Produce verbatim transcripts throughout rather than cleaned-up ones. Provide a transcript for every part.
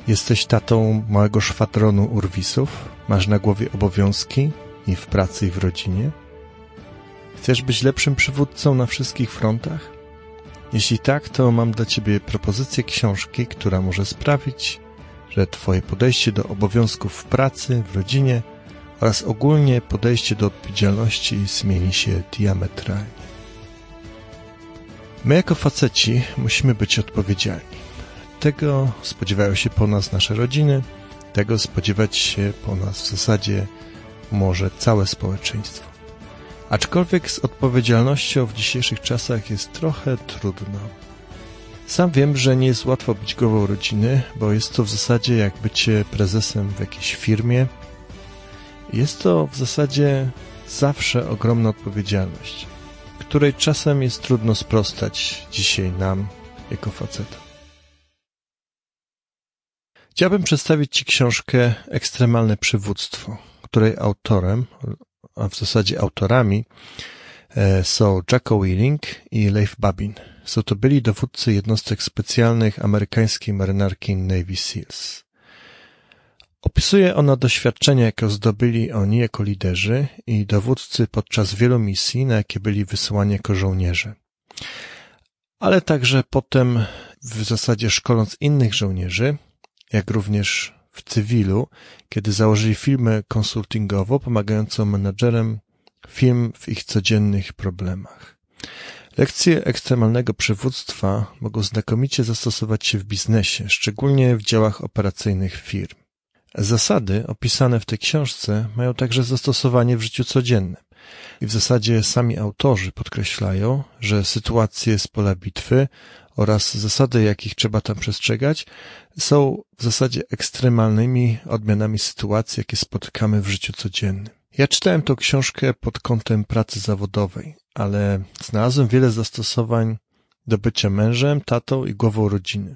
Jesteś tatą małego szwadronu urwisów? Masz na głowie obowiązki i w pracy, i w rodzinie? Chcesz być lepszym przywódcą na wszystkich frontach? Jeśli tak, to mam dla Ciebie propozycję książki, która może sprawić, że Twoje podejście do obowiązków w pracy, w rodzinie oraz ogólnie podejście do odpowiedzialności zmieni się diametralnie. My jako faceci musimy być odpowiedzialni. Tego spodziewają się po nas nasze rodziny, tego spodziewać się po nas w zasadzie może całe społeczeństwo. Aczkolwiek z odpowiedzialnością w dzisiejszych czasach jest trochę trudno. Sam wiem, że nie jest łatwo być głową rodziny, bo jest to w zasadzie jak bycie prezesem w jakiejś firmie. Jest to w zasadzie zawsze ogromna odpowiedzialność, której czasem jest trudno sprostać dzisiaj nam jako facetom. Chciałbym przedstawić Ci książkę Ekstremalne przywództwo, której autorem, a w zasadzie autorami są Jocko Willink i Leif Babin. Są to byli dowódcy jednostek specjalnych amerykańskiej marynarki Navy Seals. Opisuje ona doświadczenia, jakie zdobyli oni jako liderzy i dowódcy podczas wielu misji, na jakie byli wysyłani jako żołnierze. Ale także potem w zasadzie szkoląc innych żołnierzy, jak również w cywilu, kiedy założyli firmę konsultingową pomagającą menadżerom firm w ich codziennych problemach. Lekcje ekstremalnego przywództwa mogą znakomicie zastosować się w biznesie, szczególnie w działach operacyjnych firm. Zasady opisane w tej książce mają także zastosowanie w życiu codziennym. I w zasadzie sami autorzy podkreślają, że sytuacje z pola bitwy oraz zasady, jakich trzeba tam przestrzegać, są w zasadzie ekstremalnymi odmianami sytuacji, jakie spotykamy w życiu codziennym. Ja czytałem tę książkę pod kątem pracy zawodowej, ale znalazłem wiele zastosowań do bycia mężem, tatą i głową rodziny.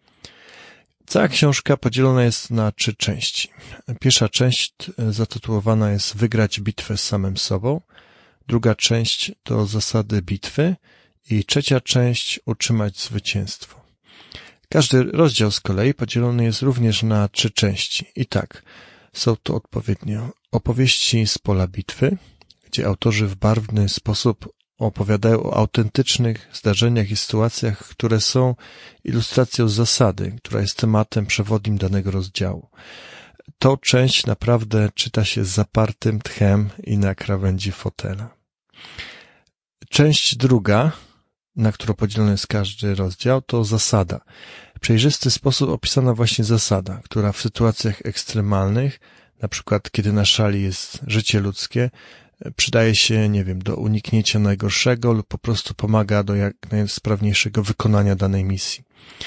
Cała książka podzielona jest na trzy części. Pierwsza część zatytułowana jest Wygrać bitwę z samym sobą, druga część to zasady bitwy i trzecia część utrzymać zwycięstwo. Każdy rozdział z kolei podzielony jest również na trzy części. I tak, są to odpowiednio opowieści z pola bitwy, gdzie autorzy w barwny sposób opowiadają o autentycznych zdarzeniach i sytuacjach, które są ilustracją zasady, która jest tematem przewodnim danego rozdziału. Tą część naprawdę czyta się z zapartym tchem i na krawędzi fotela. Część druga, na którą podzielony jest każdy rozdział, to zasada. W przejrzysty sposób opisana właśnie zasada, która w sytuacjach ekstremalnych, na przykład kiedy na szali jest życie ludzkie, przydaje się, nie wiem, do uniknięcia najgorszego lub po prostu pomaga do jak najsprawniejszego wykonania danej misji.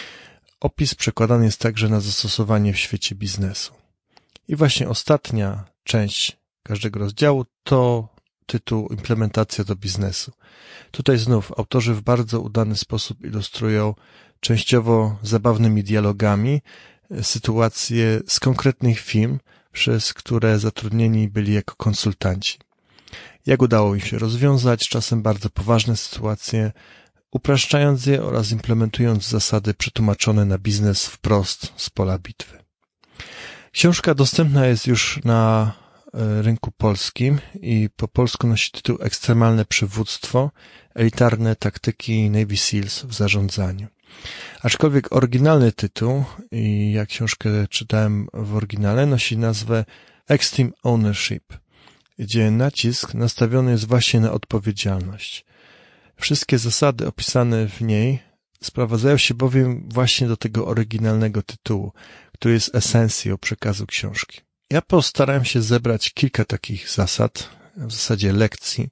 Opis przekładany jest także na zastosowanie w świecie biznesu. I właśnie ostatnia część każdego rozdziału to tytuł Implementacja do biznesu. Tutaj znów autorzy w bardzo udany sposób ilustrują częściowo zabawnymi dialogami sytuacje z konkretnych firm, przez które zatrudnieni byli jako konsultanci. Jak udało im się rozwiązać czasem bardzo poważne sytuacje, upraszczając je oraz implementując zasady przetłumaczone na biznes wprost z pola bitwy. Książka dostępna jest już na rynku polskim i po polsku nosi tytuł Ekstremalne przywództwo, elitarne taktyki Navy Seals w zarządzaniu. Aczkolwiek oryginalny tytuł, i ja książkę czytałem w oryginale, nosi nazwę Extreme Ownership, gdzie nacisk nastawiony jest właśnie na odpowiedzialność. Wszystkie zasady opisane w niej sprowadzają się bowiem właśnie do tego oryginalnego tytułu, który jest esencją przekazu książki. Ja postarałem się zebrać kilka takich zasad, w zasadzie lekcji,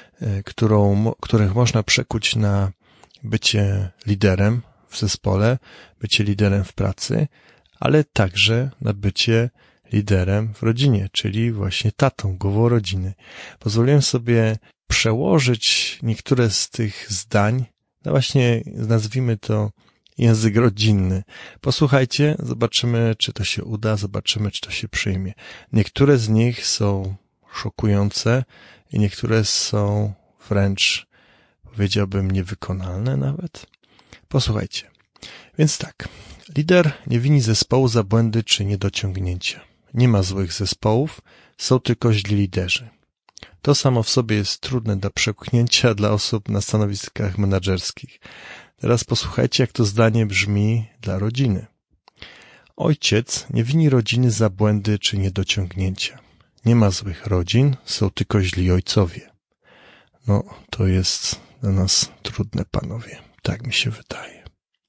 którą, których można przekuć na bycie liderem w zespole, bycie liderem w pracy, ale także na bycie liderem w rodzinie, czyli właśnie tatą, głową rodziny. Pozwoliłem sobie przełożyć niektóre z tych zdań, no właśnie nazwijmy to język rodzinny. Posłuchajcie, zobaczymy, czy to się uda, zobaczymy, czy to się przyjmie. Niektóre z nich są szokujące i niektóre są wręcz, powiedziałbym, niewykonalne nawet. Posłuchajcie. Więc tak, Lider nie wini zespołu za błędy czy niedociągnięcia. Nie ma złych zespołów, są tylko źli liderzy. To samo w sobie jest trudne do przełknięcia dla osób na stanowiskach menedżerskich. Teraz posłuchajcie, jak to zdanie brzmi dla rodziny. Ojciec nie wini rodziny za błędy czy niedociągnięcia. Nie ma złych rodzin, są tylko źli ojcowie. No, to jest dla nas trudne, panowie. Tak mi się wydaje.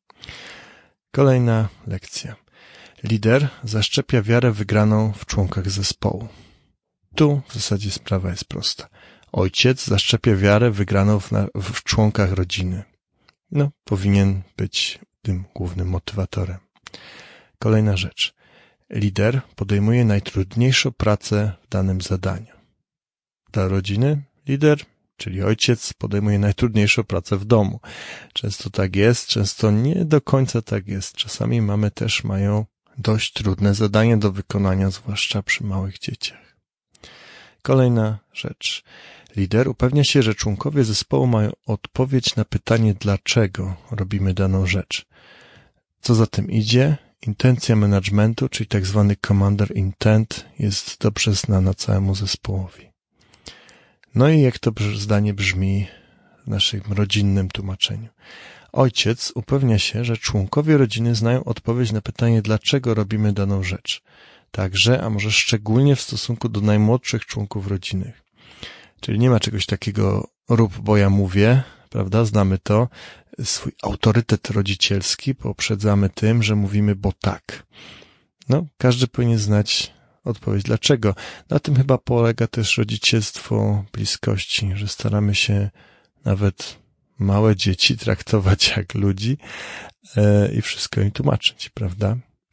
Kolejna lekcja. Lider zaszczepia wiarę wygraną w członkach zespołu. Tu w zasadzie sprawa jest prosta. Ojciec zaszczepia wiarę wygraną w, na, w członkach rodziny. No, powinien być tym głównym motywatorem. Kolejna rzecz. Lider podejmuje najtrudniejszą pracę w danym zadaniu. Dla rodziny lider, czyli ojciec, podejmuje najtrudniejszą pracę w domu. Często tak jest, często nie do końca tak jest. Czasami mamy też mają dość trudne zadanie do wykonania, zwłaszcza przy małych dzieciach. Kolejna rzecz. Lider upewnia się, że członkowie zespołu mają odpowiedź na pytanie, dlaczego robimy daną rzecz. Co za tym idzie? Intencja managementu, czyli tak zwany commander intent, jest dobrze znana całemu zespołowi. No i jak to zdanie brzmi w naszym rodzinnym tłumaczeniu? Ojciec upewnia się, że członkowie rodziny znają odpowiedź na pytanie, dlaczego robimy daną rzecz. Także, a może szczególnie w stosunku do najmłodszych członków rodziny. Czyli nie ma czegoś takiego rób, bo ja mówię, prawda? Znamy to. Swój autorytet rodzicielski poprzedzamy tym, że mówimy, bo tak. No, każdy powinien znać odpowiedź dlaczego. Na tym chyba polega też rodzicielstwo bliskości, że staramy się nawet małe dzieci traktować jak ludzi e, i wszystko im tłumaczyć, prawda?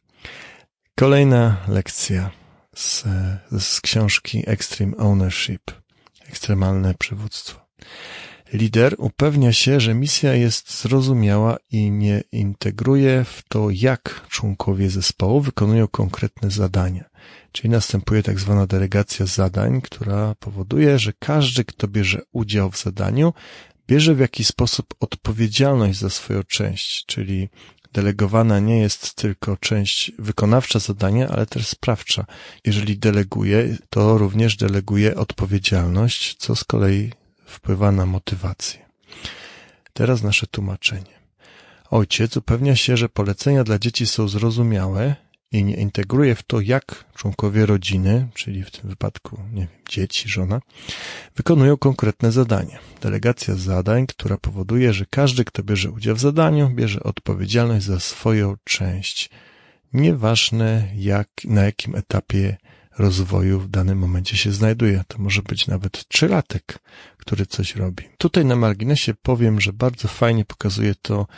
Kolejna lekcja z, z książki Extreme Ownership, ekstremalne przywództwo. Lider upewnia się, że misja jest zrozumiała i nie integruje w to, jak członkowie zespołu wykonują konkretne zadania. Czyli następuje tak zwana delegacja zadań, która powoduje, że każdy, kto bierze udział w zadaniu, bierze w jakiś sposób odpowiedzialność za swoją część, czyli delegowana nie jest tylko część wykonawcza zadania, ale też sprawcza. Jeżeli deleguje, to również deleguje odpowiedzialność, co z kolei wpływa na motywację. Teraz nasze tłumaczenie. Ojciec upewnia się, że polecenia dla dzieci są zrozumiałe i nie integruje w to, jak członkowie rodziny, czyli w tym wypadku, nie wiem, dzieci, żona, wykonują konkretne zadania. Delegacja zadań, która powoduje, że każdy, kto bierze udział w zadaniu, bierze odpowiedzialność za swoją część. Nieważne, jak, na jakim etapie rozwoju w danym momencie się znajduje. To może być nawet trzylatek, który coś robi. Tutaj na marginesie powiem, że bardzo fajnie pokazuje to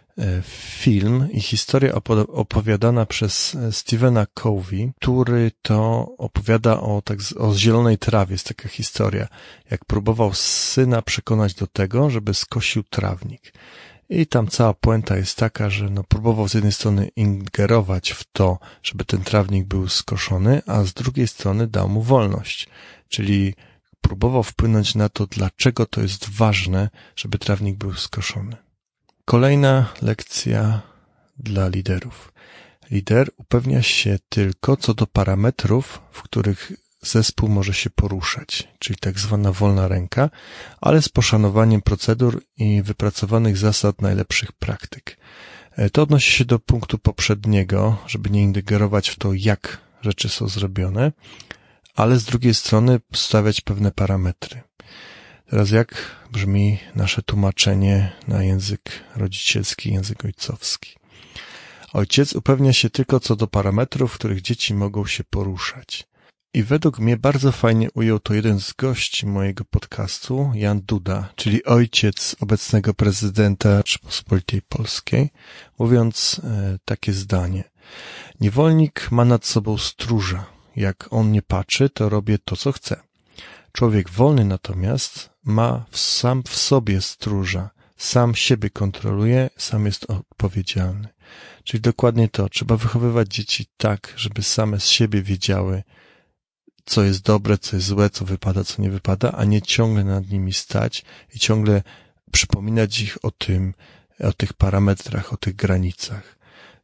film i historia opowiadana przez Stephena Covey, który to opowiada o, tak, o zielonej trawie. Jest taka historia, jak próbował syna przekonać do tego, żeby skosił trawnik. I tam cała puenta jest taka, że no, próbował z jednej strony ingerować w to, żeby ten trawnik był skoszony, a z drugiej strony dał mu wolność. Czyli próbował wpłynąć na to, dlaczego to jest ważne, żeby trawnik był skoszony. Kolejna lekcja dla liderów. Lider upewnia się tylko co do parametrów, w których zespół może się poruszać, czyli tak zwana wolna ręka, ale z poszanowaniem procedur i wypracowanych zasad najlepszych praktyk. To odnosi się do punktu poprzedniego, żeby nie ingerować w to, jak rzeczy są zrobione, ale z drugiej strony stawiać pewne parametry. Teraz jak brzmi nasze tłumaczenie na język rodzicielski, język ojcowski? Ojciec upewnia się tylko co do parametrów, w których dzieci mogą się poruszać. I według mnie bardzo fajnie ujął to jeden z gości mojego podcastu, Jan Duda, czyli ojciec obecnego prezydenta Rzeczypospolitej Polskiej, mówiąc e, takie zdanie. Niewolnik ma nad sobą stróża. Jak on nie patrzy, to robię to, co chce. Człowiek wolny natomiast ma sam w sobie stróża, sam siebie kontroluje, sam jest odpowiedzialny. Czyli dokładnie to, trzeba wychowywać dzieci tak, żeby same z siebie wiedziały, co jest dobre, co jest złe, co wypada, co nie wypada, a nie ciągle nad nimi stać i ciągle przypominać ich o tym, o tych parametrach, o tych granicach.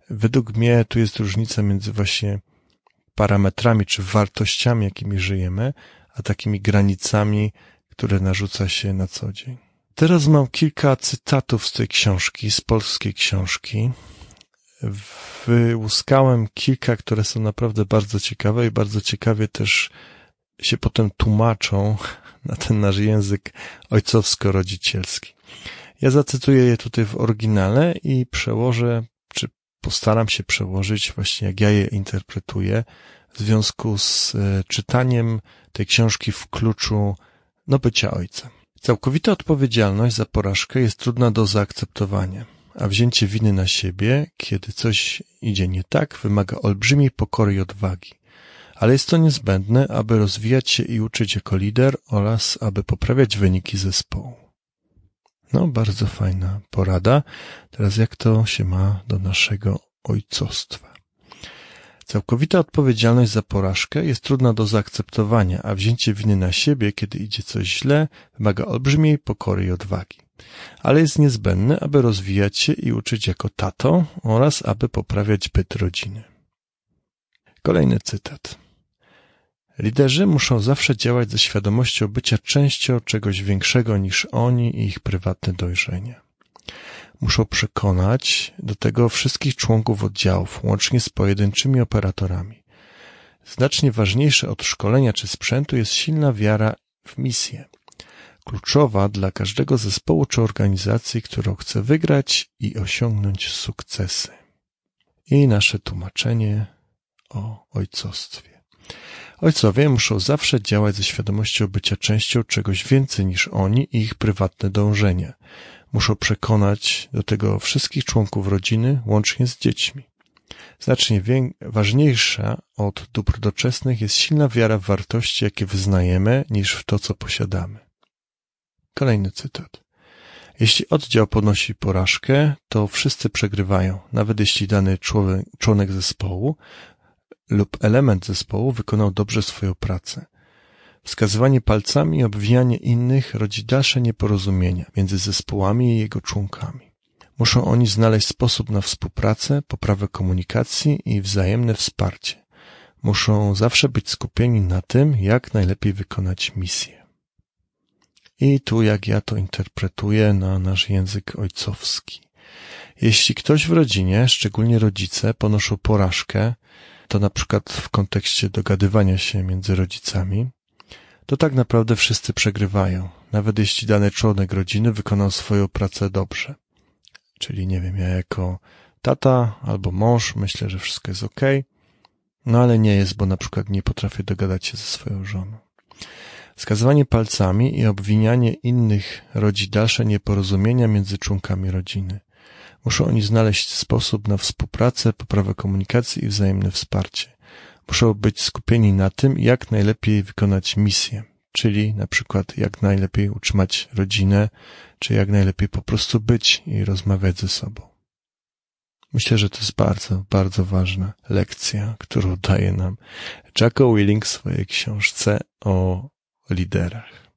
Według mnie tu jest różnica między właśnie parametrami czy wartościami, jakimi żyjemy, a takimi granicami, które narzuca się na co dzień. Teraz mam kilka cytatów z tej książki, z polskiej książki. Wyłuskałem kilka, które są naprawdę bardzo ciekawe i bardzo ciekawie też się potem tłumaczą na ten nasz język ojcowsko-rodzicielski. Ja zacytuję je tutaj w oryginale i przełożę, czy postaram się przełożyć właśnie jak ja je interpretuję w związku z czytaniem tej książki w kluczu no bycia ojcem. Całkowita odpowiedzialność za porażkę jest trudna do zaakceptowania, a wzięcie winy na siebie, kiedy coś idzie nie tak, wymaga olbrzymiej pokory i odwagi. Ale jest to niezbędne, aby rozwijać się i uczyć jako lider oraz aby poprawiać wyniki zespołu. No, bardzo fajna porada. Teraz jak to się ma do naszego ojcostwa? Całkowita odpowiedzialność za porażkę jest trudna do zaakceptowania, a wzięcie winy na siebie, kiedy idzie coś źle, wymaga olbrzymiej pokory i odwagi. Ale jest niezbędne, aby rozwijać się i uczyć jako tato oraz aby poprawiać byt rodziny. Kolejny cytat. Liderzy muszą zawsze działać ze świadomością bycia częścią czegoś większego niż oni i ich prywatne dojrzenie. Muszą przekonać do tego wszystkich członków oddziałów, łącznie z pojedynczymi operatorami. Znacznie ważniejsze od szkolenia czy sprzętu jest silna wiara w misję, kluczowa dla każdego zespołu czy organizacji, którą chce wygrać i osiągnąć sukcesy. I nasze tłumaczenie o ojcostwie. Ojcowie muszą zawsze działać ze świadomością bycia częścią czegoś więcej niż oni i ich prywatne dążenia. Muszą przekonać do tego wszystkich członków rodziny, łącznie z dziećmi. Znacznie ważniejsza od dóbr doczesnych jest silna wiara w wartości, jakie wyznajemy, niż w to, co posiadamy. Kolejny cytat. Jeśli oddział ponosi porażkę, to wszyscy przegrywają, nawet jeśli dany człowiek, członek zespołu lub element zespołu wykonał dobrze swoją pracę. Wskazywanie palcami i obwijanie innych rodzi dalsze nieporozumienia między zespołami i jego członkami. Muszą oni znaleźć sposób na współpracę, poprawę komunikacji i wzajemne wsparcie. Muszą zawsze być skupieni na tym, jak najlepiej wykonać misję. I tu jak ja to interpretuję na nasz język ojcowski. Jeśli ktoś w rodzinie, szczególnie rodzice, ponoszą porażkę, to na przykład w kontekście dogadywania się między rodzicami, to tak naprawdę wszyscy przegrywają, nawet jeśli dany członek rodziny wykonał swoją pracę dobrze. Czyli nie wiem, ja jako tata albo mąż myślę, że wszystko jest okej, no ale nie jest, bo na przykład nie potrafię dogadać się ze swoją żoną. Wskazywanie palcami i obwinianie innych rodzi dalsze nieporozumienia między członkami rodziny. Muszą oni znaleźć sposób na współpracę, poprawę komunikacji i wzajemne wsparcie. Muszą być skupieni na tym, jak najlepiej wykonać misję, czyli na przykład jak najlepiej utrzymać rodzinę, czy jak najlepiej po prostu być i rozmawiać ze sobą. Myślę, że to jest bardzo, bardzo ważna lekcja, którą daje nam Jocko Willink w swojej książce o liderach.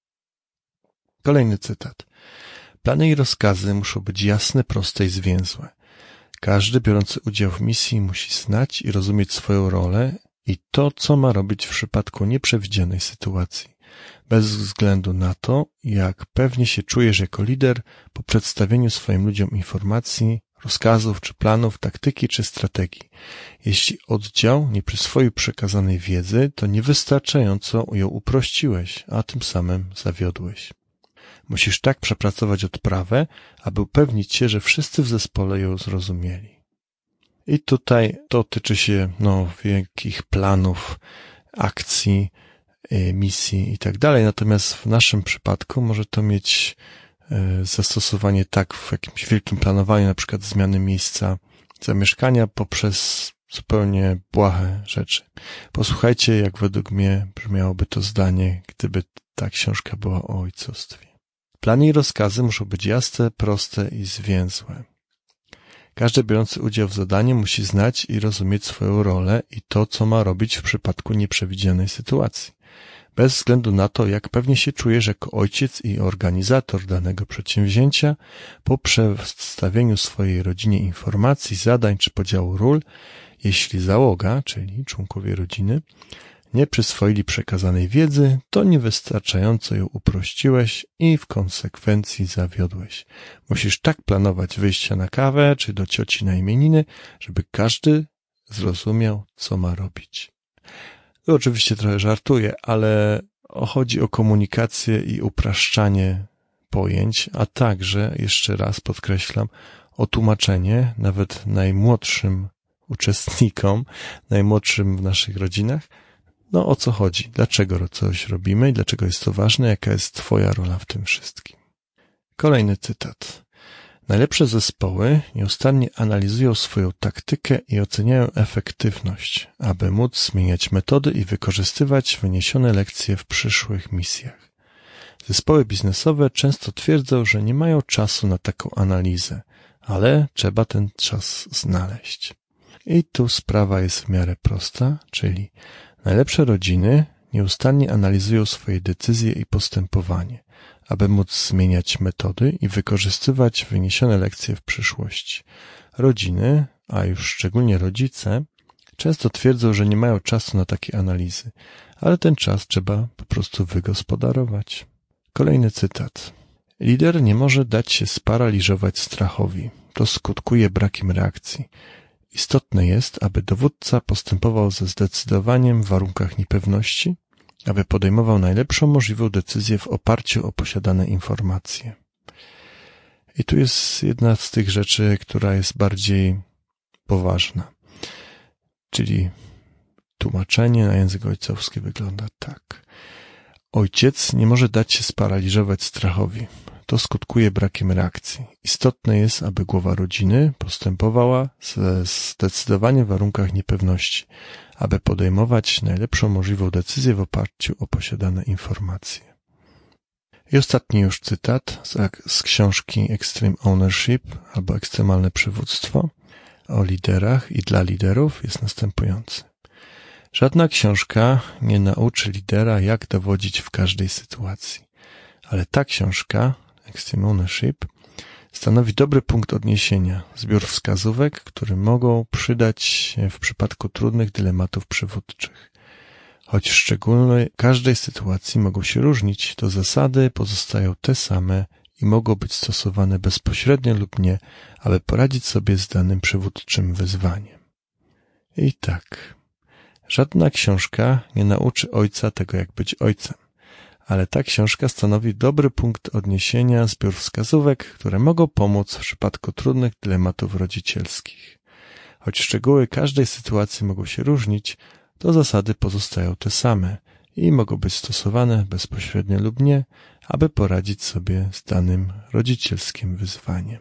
Kolejny cytat. Plany i rozkazy muszą być jasne, proste i zwięzłe. Każdy biorący udział w misji musi znać i rozumieć swoją rolę i to, co ma robić w przypadku nieprzewidzianej sytuacji, bez względu na to, jak pewnie się czujesz jako lider po przedstawieniu swoim ludziom informacji, rozkazów czy planów, taktyki czy strategii. Jeśli oddział nie przyswoił przekazanej wiedzy, to niewystarczająco ją uprościłeś, a tym samym zawiodłeś. Musisz tak przepracować odprawę, aby upewnić się, że wszyscy w zespole ją zrozumieli. I tutaj to tyczy się no, wielkich planów, akcji, misji i tak dalej. Natomiast w naszym przypadku może to mieć zastosowanie tak w jakimś wielkim planowaniu, na przykład zmiany miejsca zamieszkania poprzez zupełnie błahe rzeczy. Posłuchajcie, jak według mnie brzmiałoby to zdanie, gdyby ta książka była o ojcostwie. Plany i rozkazy muszą być jasne, proste i zwięzłe. Każdy biorący udział w zadaniu musi znać i rozumieć swoją rolę i to, co ma robić w przypadku nieprzewidzianej sytuacji. bez względu na to, jak pewnie się czujesz jako ojciec i organizator danego przedsięwzięcia. Po przedstawieniu swojej rodzinie informacji, zadań czy podziału ról, jeśli załoga, czyli członkowie rodziny, nie przyswoili przekazanej wiedzy, to niewystarczająco ją uprościłeś i w konsekwencji zawiodłeś. Musisz tak planować wyjścia na kawę czy do cioci na imieniny, żeby każdy zrozumiał, co ma robić. To oczywiście trochę żartuję, ale chodzi o komunikację i upraszczanie pojęć, a także, jeszcze raz podkreślam, o tłumaczenie nawet najmłodszym uczestnikom, najmłodszym w naszych rodzinach, no o co chodzi, dlaczego coś robimy i dlaczego jest to ważne, jaka jest twoja rola w tym wszystkim. Kolejny cytat. Najlepsze zespoły nieustannie analizują swoją taktykę i oceniają efektywność, aby móc zmieniać metody i wykorzystywać wyniesione lekcje w przyszłych misjach. Zespoły biznesowe często twierdzą, że nie mają czasu na taką analizę, ale trzeba ten czas znaleźć. I tu sprawa jest w miarę prosta, czyli najlepsze rodziny nieustannie analizują swoje decyzje i postępowanie, aby móc zmieniać metody i wykorzystywać wyniesione lekcje w przyszłości. Rodziny, a już szczególnie rodzice, często twierdzą, że nie mają czasu na takie analizy, ale ten czas trzeba po prostu wygospodarować. Kolejny cytat. Lider nie może dać się sparaliżować strachowi. To skutkuje brakiem reakcji. Istotne jest, aby dowódca postępował ze zdecydowaniem w warunkach niepewności, aby podejmował najlepszą możliwą decyzję w oparciu o posiadane informacje. I tu jest jedna z tych rzeczy, która jest bardziej poważna. Czyli tłumaczenie na język ojcowski wygląda tak. Ojciec nie może dać się sparaliżować strachowi. To skutkuje brakiem reakcji. Istotne jest, aby głowa rodziny postępowała ze zdecydowaniem w warunkach niepewności, aby podejmować najlepszą możliwą decyzję w oparciu o posiadane informacje. I ostatni już cytat z, z książki Extreme Ownership albo Ekstremalne Przywództwo o liderach i dla liderów jest następujący. Żadna książka nie nauczy lidera, jak dowodzić w każdej sytuacji, ale ta książka Extreme Ownership stanowi dobry punkt odniesienia, zbiór wskazówek, które mogą przydać się w przypadku trudnych dylematów przywódczych. Choć szczególnie w każdej sytuacji mogą się różnić, to zasady pozostają te same i mogą być stosowane bezpośrednio lub nie, aby poradzić sobie z danym przywódczym wyzwaniem. I tak, żadna książka nie nauczy ojca tego, jak być ojcem. Ale ta książka stanowi dobry punkt odniesienia, zbiór wskazówek, które mogą pomóc w przypadku trudnych dylematów rodzicielskich. Choć szczegóły każdej sytuacji mogą się różnić, to zasady pozostają te same i mogą być stosowane bezpośrednio lub nie, aby poradzić sobie z danym rodzicielskim wyzwaniem.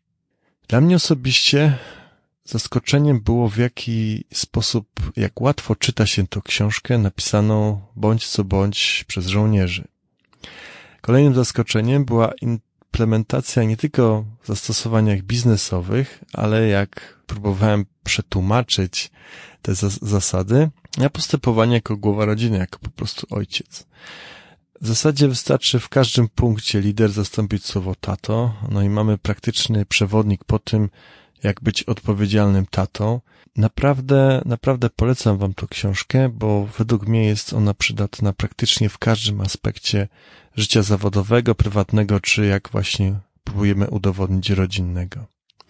Dla mnie osobiście zaskoczeniem było, w jaki sposób, jak łatwo czyta się tę książkę napisaną bądź co bądź przez żołnierzy. Kolejnym zaskoczeniem była implementacja nie tylko w zastosowaniach biznesowych, ale jak próbowałem przetłumaczyć te zasady, na postępowanie jako głowa rodziny, jako po prostu ojciec. W zasadzie wystarczy w każdym punkcie lider zastąpić słowo tato, no i mamy praktyczny przewodnik po tym, jak być odpowiedzialnym tatą. Naprawdę, naprawdę polecam wam tę książkę, bo według mnie jest ona przydatna praktycznie w każdym aspekcie życia zawodowego, prywatnego, czy jak właśnie próbujemy udowodnić rodzinnego.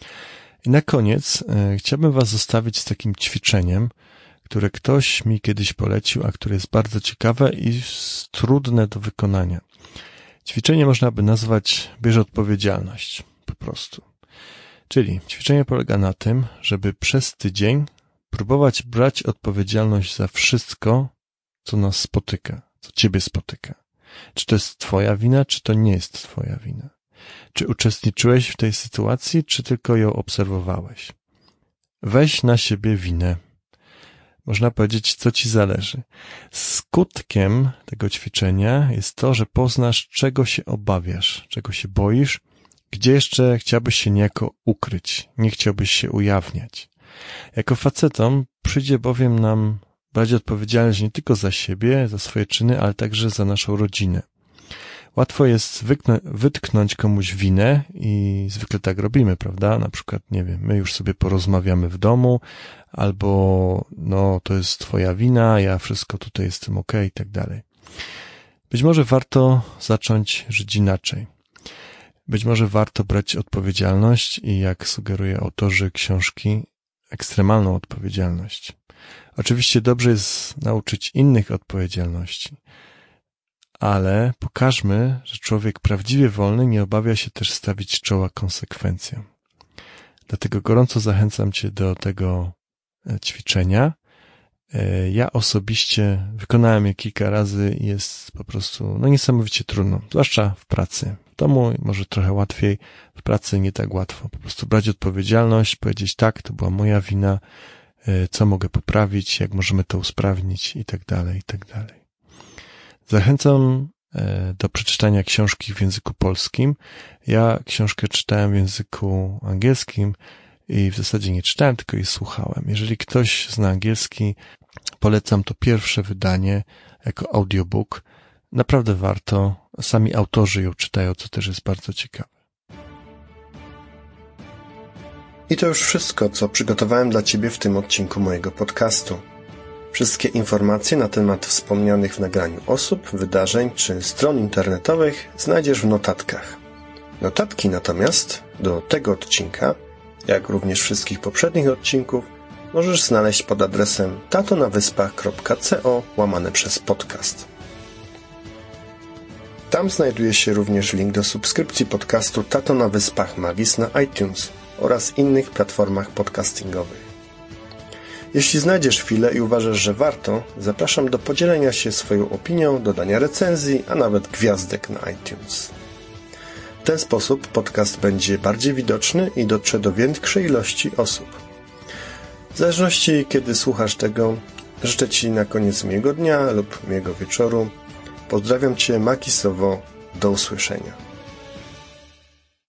I na koniec e, chciałbym was zostawić z takim ćwiczeniem, które ktoś mi kiedyś polecił, a które jest bardzo ciekawe i trudne do wykonania. Ćwiczenie można by nazwać bierz odpowiedzialność, po prostu. Czyli ćwiczenie polega na tym, żeby przez tydzień próbować brać odpowiedzialność za wszystko, co nas spotyka, co ciebie spotyka. Czy to jest twoja wina, czy to nie jest twoja wina. Czy uczestniczyłeś w tej sytuacji, czy tylko ją obserwowałeś. Weź na siebie winę. Można powiedzieć, co ci zależy. Skutkiem tego ćwiczenia jest to, że poznasz, czego się obawiasz, czego się boisz, gdzie jeszcze chciałbyś się niejako ukryć, nie chciałbyś się ujawniać. Jako facetom przyjdzie bowiem nam brać odpowiedzialność nie tylko za siebie, za swoje czyny, ale także za naszą rodzinę. Łatwo jest wyknę- wytknąć komuś winę i zwykle tak robimy, prawda? Na przykład, nie wiem, my już sobie porozmawiamy w domu, albo no to jest twoja wina, ja wszystko tutaj jestem okej i tak dalej. Być może warto zacząć żyć inaczej. Być może warto brać odpowiedzialność i, jak sugerują autorzy książki, ekstremalną odpowiedzialność. Oczywiście dobrze jest nauczyć innych odpowiedzialności, ale pokażmy, że człowiek prawdziwie wolny nie obawia się też stawić czoła konsekwencjom. Dlatego gorąco zachęcam Cię do tego ćwiczenia. Ja osobiście wykonałem je kilka razy i jest po prostu no niesamowicie trudno, zwłaszcza w pracy. W domu może trochę łatwiej, w pracy nie tak łatwo. Po prostu brać odpowiedzialność, powiedzieć tak, to była moja wina, co mogę poprawić, jak możemy to usprawnić i tak dalej, i tak dalej. Zachęcam do przeczytania książki w języku polskim. Ja książkę czytałem w języku angielskim i w zasadzie nie czytałem, tylko jej słuchałem. Jeżeli ktoś zna angielski, polecam to pierwsze wydanie jako audiobook. Naprawdę warto. Sami autorzy ją czytają, co też jest bardzo ciekawe. I to już wszystko, co przygotowałem dla Ciebie w tym odcinku mojego podcastu. Wszystkie informacje na temat wspomnianych w nagraniu osób, wydarzeń czy stron internetowych znajdziesz w notatkach. Notatki natomiast do tego odcinka, jak również wszystkich poprzednich odcinków, możesz znaleźć pod adresem tatonawyspach kropka co łamane przez podcast. Tam znajduje się również link do subskrypcji podcastu Tato na Wyspach Magis na iTunes oraz innych platformach podcastingowych. Jeśli znajdziesz chwilę i uważasz, że warto, zapraszam do podzielenia się swoją opinią, dodania recenzji, a nawet gwiazdek na iTunes. W ten sposób podcast będzie bardziej widoczny i dotrze do większej ilości osób. W zależności kiedy słuchasz tego, życzę Ci na koniec miłego dnia lub miłego wieczoru. Pozdrawiam Cię magisowo. Do usłyszenia.